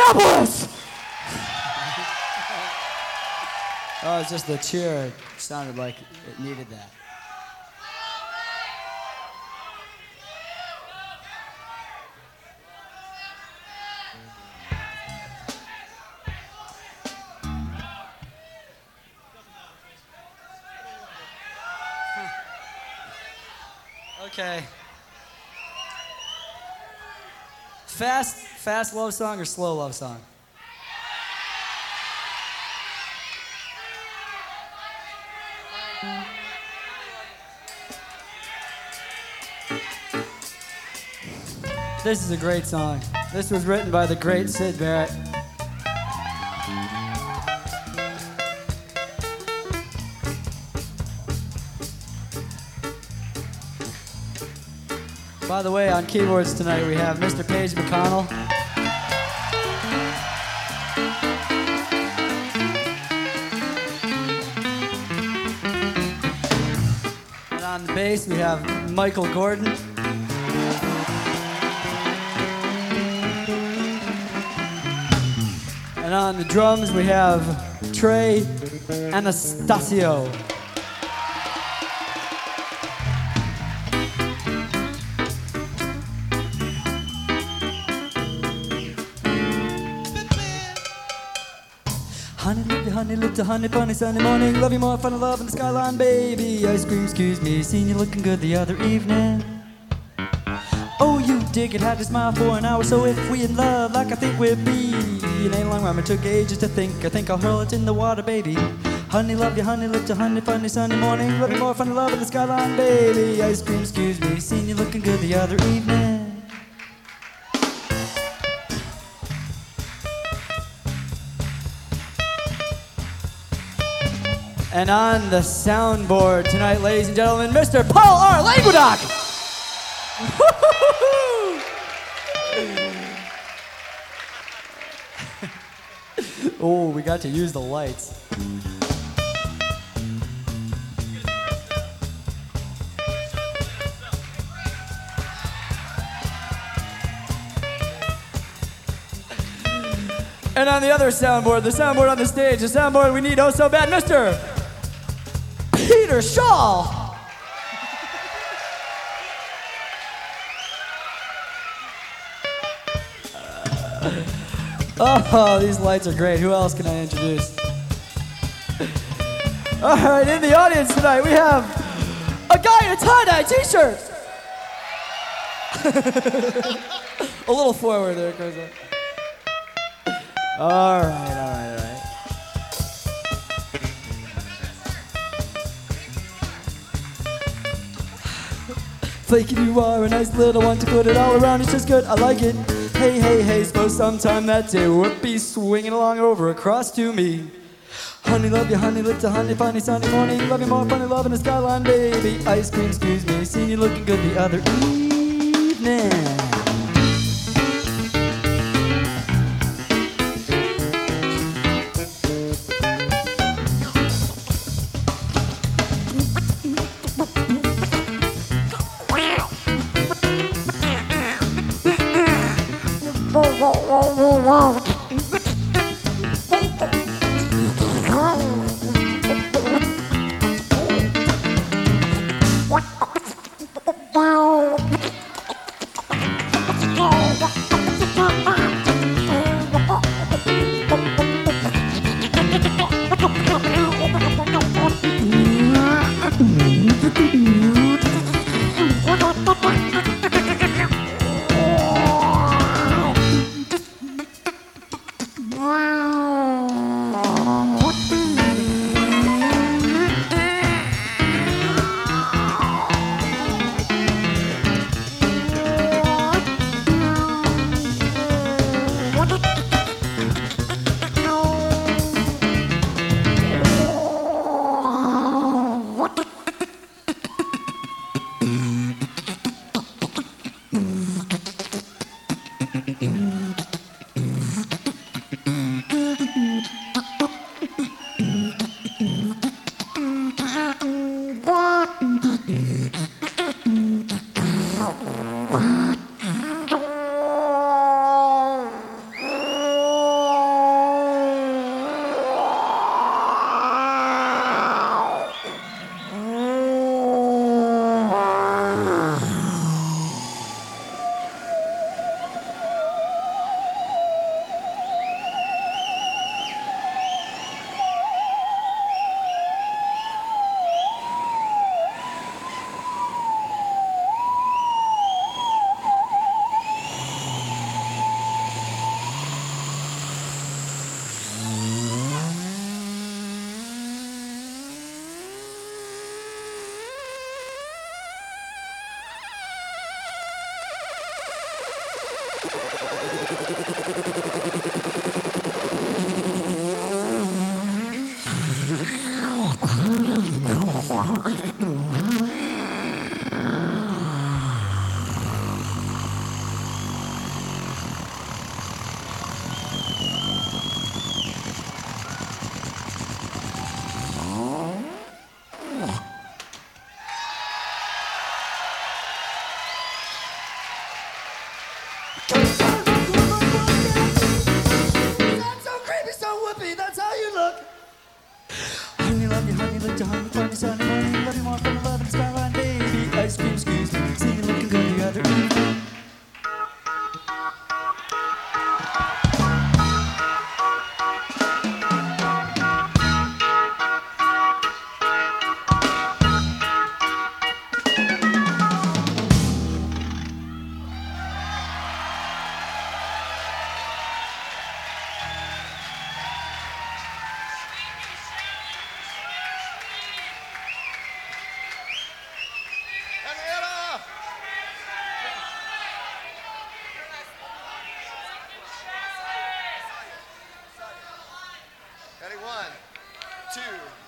Minneapolis! Oh, it's just the cheer. It sounded like it needed that. Okay. Fast love song or slow love song? This is a great song. This was written by the great Syd Barrett. By the way, on keyboards tonight we have Mr. Paige McConnell. And on the bass we have Michael Gordon. And on the drums we have Trey Anastasio. Honey, look to honey, bunny, Sunday morning. Love you more, fun and love in the skyline, baby. Ice cream, excuse me, seen you looking good the other evening. Oh, you dig it, had to smile for an hour. So if we in love, like I think we'll be, it ain't long rhyme, it took ages to think. I think I'll hurl it in the water, baby. Honey, love you, honey, look to honey, funny Sunday morning. Love you more, fun and love in the skyline, baby. Ice cream, excuse me, seen you looking good the other evening. And on the soundboard tonight, ladies and gentlemen, Mr. Paul R. Languedoc! Oh, we got to use the lights. And on the other soundboard, the soundboard on the stage, the soundboard we need oh so bad, Mr. Peter Shaw. Oh, these lights are great. Who else can I introduce? All right, in the audience tonight, we have a guy in a tie-dye t-shirt. A little forward there, Chris. All right. Flaky, you are a nice little one to put it all around. It's just good, I like it. Hey, suppose sometime that day would be swinging along over across to me. Honey, love you, honey, lit to honey, funny Sunday morning. Love you more, funny love in the skyline, baby. Ice cream, excuse me, seen you looking good the other evening. That's so creepy, so whoopee, that's how you look. Honey, love you, honey, look to honey, funny, sunny, honey, love you more from the love and skyline, baby. Ice cream, excuse me, see you looking good the other evening. Henrietta! Ready, 1, 2.